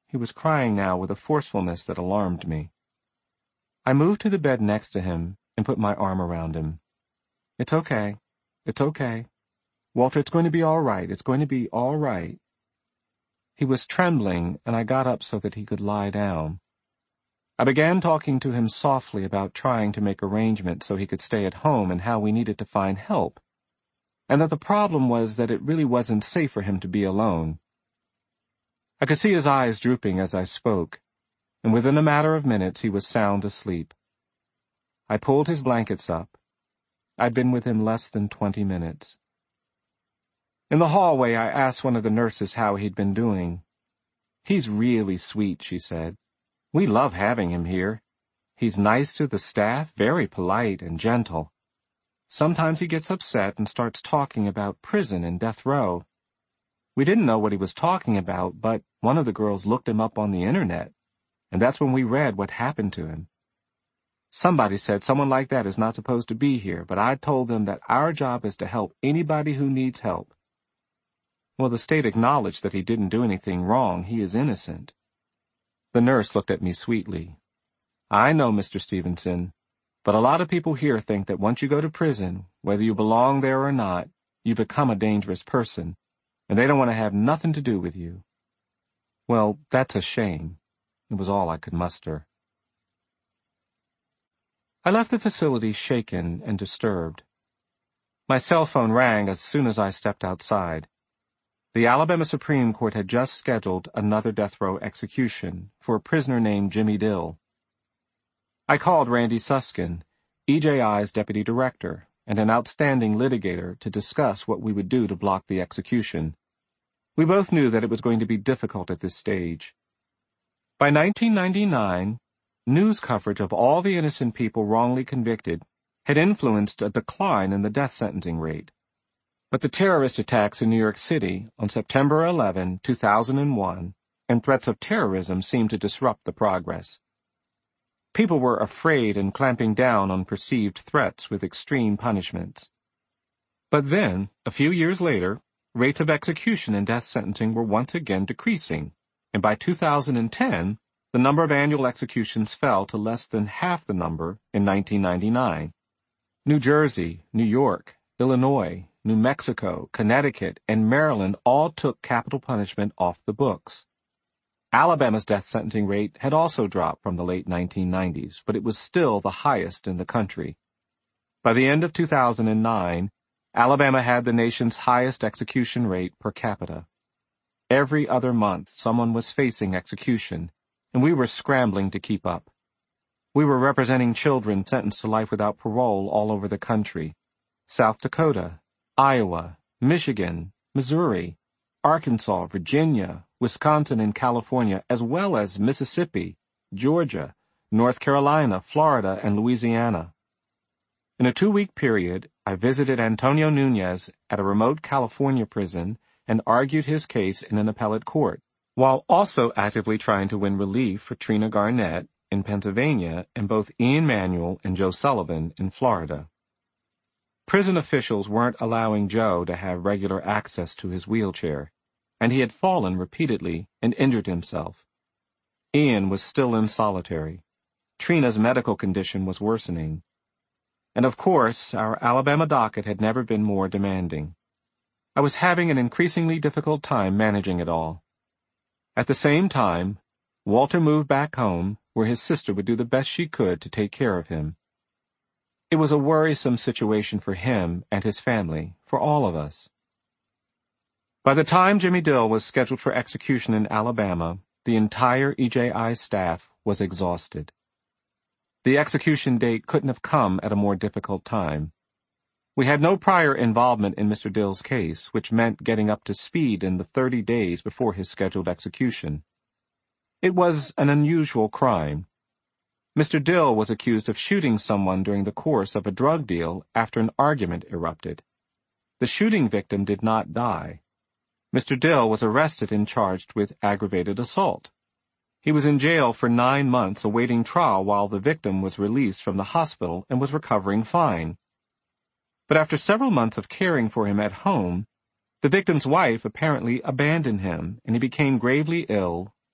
He was crying now with a forcefulness that alarmed me. I moved to the bed next to him and put my arm around him. "It's okay. It's okay. Walter, it's going to be all right. It's going to be all right." He was trembling, and I got up so that he could lie down. I began talking to him softly about trying to make arrangements so he could stay at home and how we needed to find help, and that the problem was that it really wasn't safe for him to be alone. I could see his eyes drooping as I spoke, and within a matter of minutes he was sound asleep. I pulled his blankets up. I'd been with him less than twenty minutes. In the hallway, I asked one of the nurses how he'd been doing. "He's really sweet," she said. "We love having him here. He's nice to the staff, very polite and gentle. Sometimes he gets upset and starts talking about prison and death row. We didn't know what he was talking about, but one of the girls looked him up on the internet, and that's when we read what happened to him. Somebody said someone like that is not supposed to be here, but I told them that our job is to help anybody who needs help. Well, the state acknowledged that he didn't do anything wrong. He is innocent." The nurse looked at me sweetly. "I know, Mister Stevenson, but a lot of people here think that once you go to prison, whether you belong there or not, you become a dangerous person, and they don't want to have nothing to do with you." Well, that's a shame. It was all I could muster. I left the facility shaken and disturbed. My cell phone rang as soon as I stepped outside. The Alabama Supreme Court had just scheduled another death row execution for a prisoner named Jimmy Dill. I called Randy Suskin, E J I's deputy director and an outstanding litigator, to discuss what we would do to block the execution. We both knew that it was going to be difficult at this stage. By nineteen ninety-nine, news coverage of all the innocent people wrongly convicted had influenced a decline in the death sentencing rate. But the terrorist attacks in New York City on September eleventh, two thousand one, and threats of terrorism seemed to disrupt the progress. People were afraid and clamping down on perceived threats with extreme punishments. But then, a few years later, rates of execution and death sentencing were once again decreasing, and by two thousand ten, the number of annual executions fell to less than half the number in nineteen ninety-nine. New Jersey, New York, Illinois, New Mexico, Connecticut, and Maryland all took capital punishment off the books. Alabama's death sentencing rate had also dropped from the late nineteen nineties, but it was still the highest in the country. By the end of two thousand nine, Alabama had the nation's highest execution rate per capita. Every other month, someone was facing execution, and we were scrambling to keep up. We were representing children sentenced to life without parole all over the country: South Dakota, Iowa, Michigan, Missouri, Arkansas, Virginia, Wisconsin, and California, as well as Mississippi, Georgia, North Carolina, Florida, and Louisiana. In a two-week period, I visited Antonio Nunez at a remote California prison and argued his case in an appellate court, while also actively trying to win relief for Trina Garnett in Pennsylvania and both Ian Manuel and Joe Sullivan in Florida. Prison officials weren't allowing Joe to have regular access to his wheelchair, and he had fallen repeatedly and injured himself. Ian was still in solitary. Trina's medical condition was worsening. And of course, our Alabama docket had never been more demanding. I was having an increasingly difficult time managing it all. At the same time, Walter moved back home, where his sister would do the best she could to take care of him. It was a worrisome situation for him and his family, for all of us. By the time Jimmy Dill was scheduled for execution in Alabama, the entire E J I staff was exhausted. The execution date couldn't have come at a more difficult time. We had no prior involvement in Mister Dill's case, which meant getting up to speed in the thirty days before his scheduled execution. It was an unusual crime. Mister Dill was accused of shooting someone during the course of a drug deal after an argument erupted. The shooting victim did not die. Mister Dill was arrested and charged with aggravated assault. He was in jail for nine months awaiting trial while the victim was released from the hospital and was recovering fine. But after several months of caring for him at home, the victim's wife apparently abandoned him, and he became gravely ill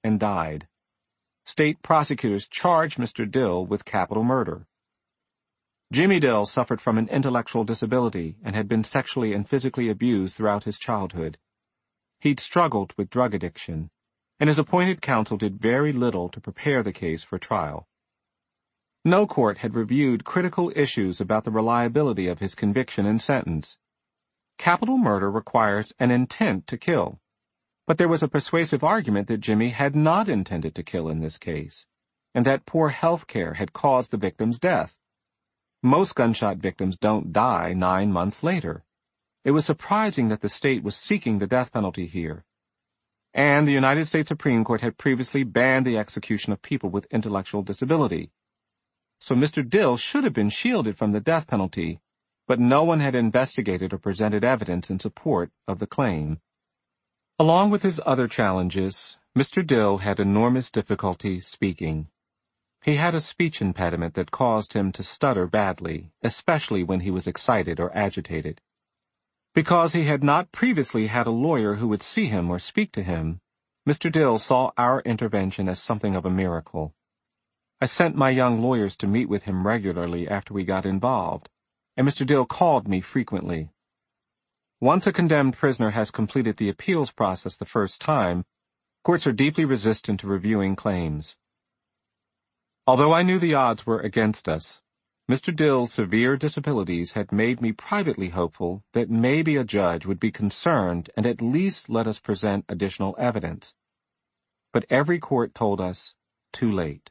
and died. State prosecutors charged Mister Dill with capital murder. Jimmy Dill suffered from an intellectual disability and had been sexually and physically abused throughout his childhood. He'd struggled with drug addiction, and his appointed counsel did very little to prepare the case for trial. No court had reviewed critical issues about the reliability of his conviction and sentence. Capital murder requires an intent to kill, but there was a persuasive argument that Jimmy had not intended to kill in this case, and that poor health care had caused the victim's death. Most gunshot victims don't die nine months later. It was surprising that the state was seeking the death penalty here. And the United States Supreme Court had previously banned the execution of people with intellectual disability. So Mister Dill should have been shielded from the death penalty, but no one had investigated or presented evidence in support of the claim. Along with his other challenges, Mister Dill had enormous difficulty speaking. He had a speech impediment that caused him to stutter badly, especially when he was excited or agitated. Because he had not previously had a lawyer who would see him or speak to him, Mister Dill saw our intervention as something of a miracle. I sent my young lawyers to meet with him regularly after we got involved, and Mister Dill called me frequently. Once a condemned prisoner has completed the appeals process the first time, courts are deeply resistant to reviewing claims. Although I knew the odds were against us, Mister Dill's severe disabilities had made me privately hopeful that maybe a judge would be concerned and at least let us present additional evidence. But every court told us, too late.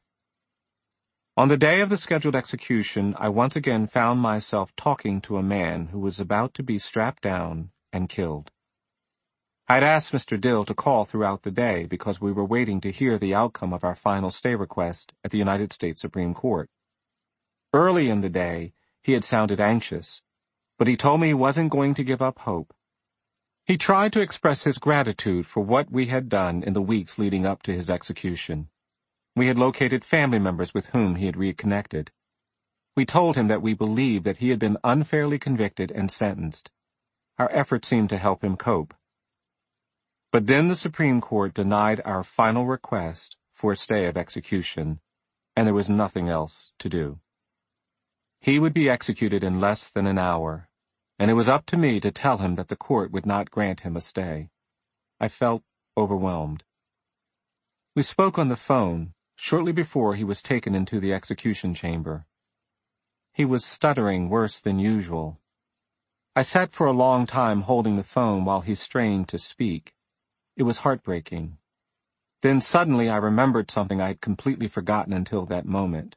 On the day of the scheduled execution, I once again found myself talking to a man who was about to be strapped down and killed. I'd asked Mister Dill to call throughout the day because we were waiting to hear the outcome of our final stay request at the United States Supreme Court. Early in the day, he had sounded anxious, but he told me he wasn't going to give up hope. He tried to express his gratitude for what we had done in the weeks leading up to his execution. We had located family members with whom he had reconnected. We told him that we believed that he had been unfairly convicted and sentenced. Our efforts seemed to help him cope. But then the Supreme Court denied our final request for a stay of execution, and there was nothing else to do. He would be executed in less than an hour, and it was up to me to tell him that the court would not grant him a stay. I felt overwhelmed. We spoke on the phone shortly before he was taken into the execution chamber. He was stuttering worse than usual. I sat for a long time holding the phone while he strained to speak. It was heartbreaking. Then suddenly I remembered something I had completely forgotten until that moment.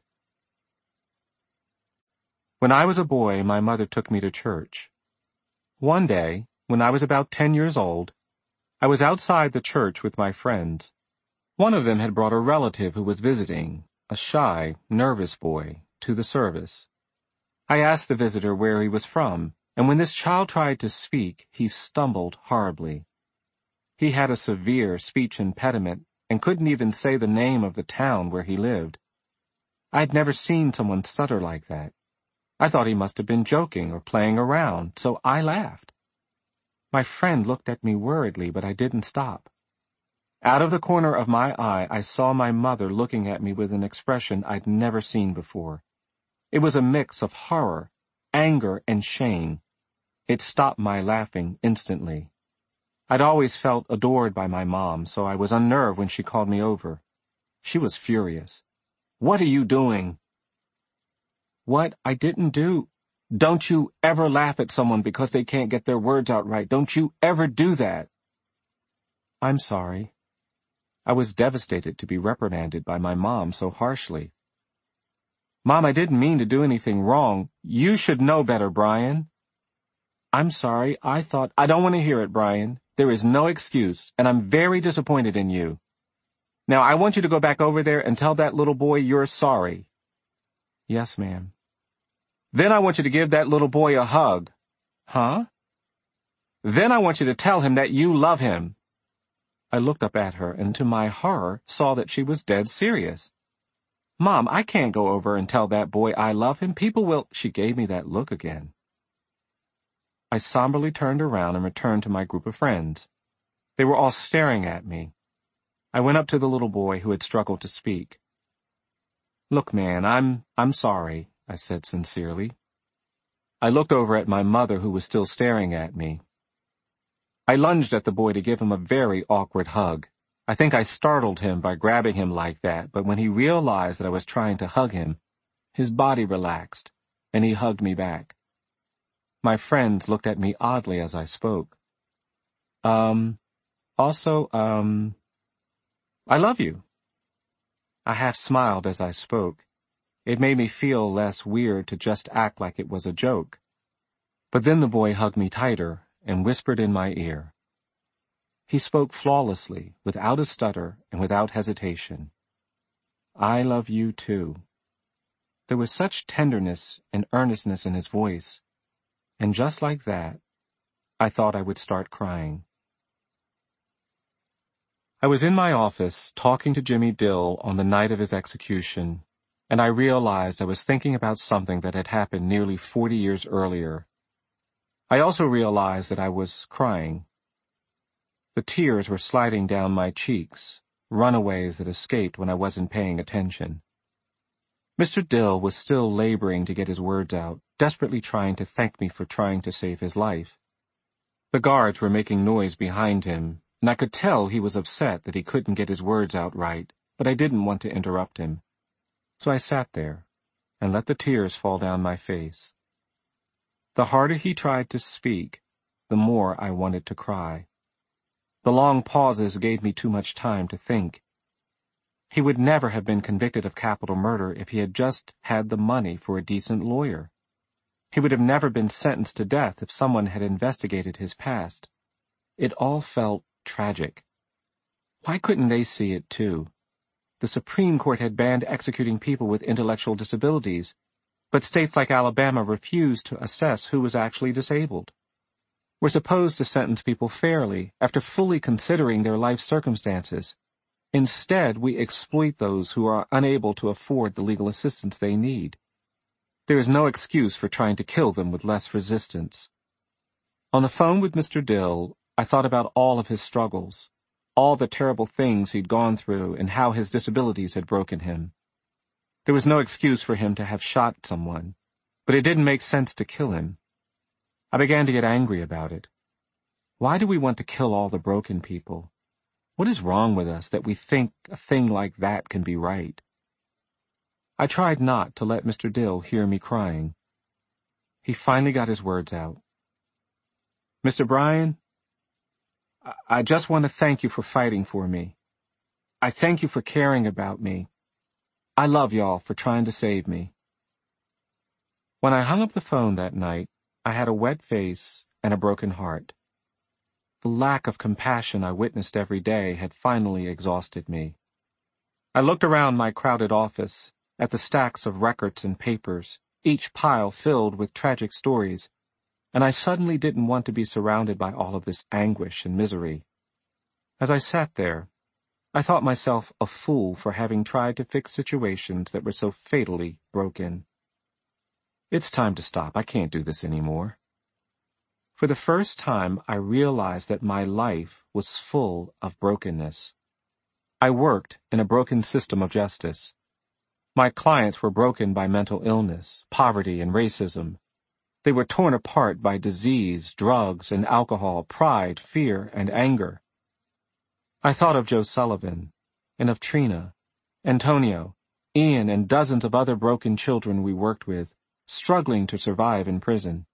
When I was a boy, my mother took me to church. One day, when I was about ten years old, I was outside the church with my friends. One of them had brought a relative who was visiting, a shy, nervous boy, to the service. I asked the visitor where he was from, and when this child tried to speak, he stumbled horribly. He had a severe speech impediment and couldn't even say the name of the town where he lived. I had never seen someone stutter like that. I thought he must have been joking or playing around, so I laughed. My friend looked at me worriedly, but I didn't stop. Out of the corner of my eye, I saw my mother looking at me with an expression I'd never seen before. It was a mix of horror, anger, and shame. It stopped my laughing instantly. I'd always felt adored by my mom, so I was unnerved when she called me over. She was furious. "What are you doing?" "What? I didn't do." "Don't you ever laugh at someone because they can't get their words out right. Don't you ever do that." "I'm sorry." I was devastated to be reprimanded by my mom so harshly. "Mom, I didn't mean to do anything wrong. You should know better, Brian." "I'm sorry. I thought—" "I don't want to hear it, Brian. There is no excuse, and I'm very disappointed in you. Now, I want you to go back over there and tell that little boy you're sorry." "Yes, ma'am." "Then I want you to give that little boy a hug." "Huh?" "Then I want you to tell him that you love him." I looked up at her and to my horror saw that she was dead serious. "Mom, I can't go over and tell that boy I love him. People will—" She gave me that look again. I somberly turned around and returned to my group of friends. They were all staring at me. I went up to the little boy who had struggled to speak. "Look, man, I'm, I'm sorry," I said sincerely. I looked over at my mother, who was still staring at me. I lunged at the boy to give him a very awkward hug. I think I startled him by grabbing him like that, but when he realized that I was trying to hug him, his body relaxed, and he hugged me back. My friends looked at me oddly as I spoke. Um, also, um, I love you. I half smiled as I spoke. It made me feel less weird to just act like it was a joke. But then the boy hugged me tighter and whispered in my ear. He spoke flawlessly, without a stutter and without hesitation. "I love you too." There was such tenderness and earnestness in his voice, and just like that, I thought I would start crying. I was in my office talking to Jimmy Dill on the night of his execution, and I realized I was thinking about something that had happened nearly forty years earlier. I also realized that I was crying. The tears were sliding down my cheeks, runaways that escaped when I wasn't paying attention. Mister Dill was still laboring to get his words out, desperately trying to thank me for trying to save his life. The guards were making noise behind him, and I could tell he was upset that he couldn't get his words out right, but I didn't want to interrupt him. So I sat there and let the tears fall down my face. The harder he tried to speak, the more I wanted to cry. The long pauses gave me too much time to think. He would never have been convicted of capital murder if he had just had the money for a decent lawyer. He would have never been sentenced to death if someone had investigated his past. It all felt tragic. Why couldn't they see it too? The Supreme Court had banned executing people with intellectual disabilities, but states like Alabama refused to assess who was actually disabled. We're supposed to sentence people fairly after fully considering their life circumstances. Instead, we exploit those who are unable to afford the legal assistance they need. There is no excuse for trying to kill them with less resistance. On the phone with Mister Dill, I thought about all of his struggles, all the terrible things he'd gone through and how his disabilities had broken him. There was no excuse for him to have shot someone, but it didn't make sense to kill him. I began to get angry about it. Why do we want to kill all the broken people? What is wrong with us that we think a thing like that can be right? I tried not to let Mister Dill hear me crying. He finally got his words out. "Mister Bryan, I just want to thank you for fighting for me. I thank you for caring about me. I love y'all for trying to save me." When I hung up the phone that night, I had a wet face and a broken heart. The lack of compassion I witnessed every day had finally exhausted me. I looked around my crowded office, at the stacks of records and papers, each pile filled with tragic stories, and I suddenly didn't want to be surrounded by all of this anguish and misery. As I sat there, I thought myself a fool for having tried to fix situations that were so fatally broken. It's time to stop. I can't do this anymore. For the first time, I realized that my life was full of brokenness. I worked in a broken system of justice. My clients were broken by mental illness, poverty, and racism. They were torn apart by disease, drugs, and alcohol, pride, fear, and anger. I thought of Joe Sullivan, and of Trina, Antonio, Ian, and dozens of other broken children we worked with, struggling to survive in prison.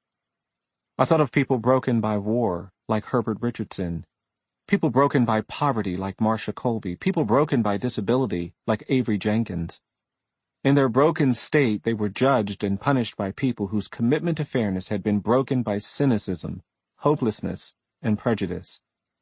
I thought of people broken by war, like Herbert Richardson, people broken by poverty, like Marsha Colby, people broken by disability, like Avery Jenkins. In their broken state, they were judged and punished by people whose commitment to fairness had been broken by cynicism, hopelessness, and prejudice.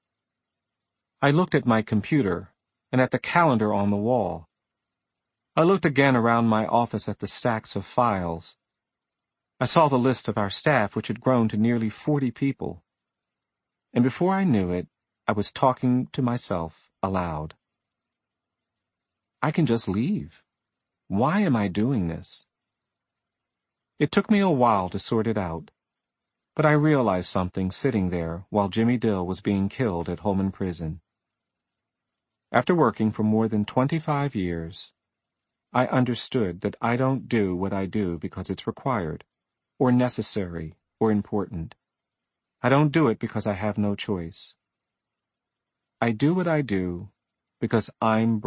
I looked at my computer and at the calendar on the wall. I looked again around my office at the stacks of files. I saw the list of our staff, which had grown to nearly forty people. And before I knew it, I was talking to myself aloud. I can just leave. Why am I doing this? It took me a while to sort it out, but I realized something sitting there while Jimmy Dill was being killed at Holman Prison. After working for more than twenty-five years, I understood that I don't do what I do because it's required, or necessary, or important. I don't do it because I have no choice. I do what I do because I'm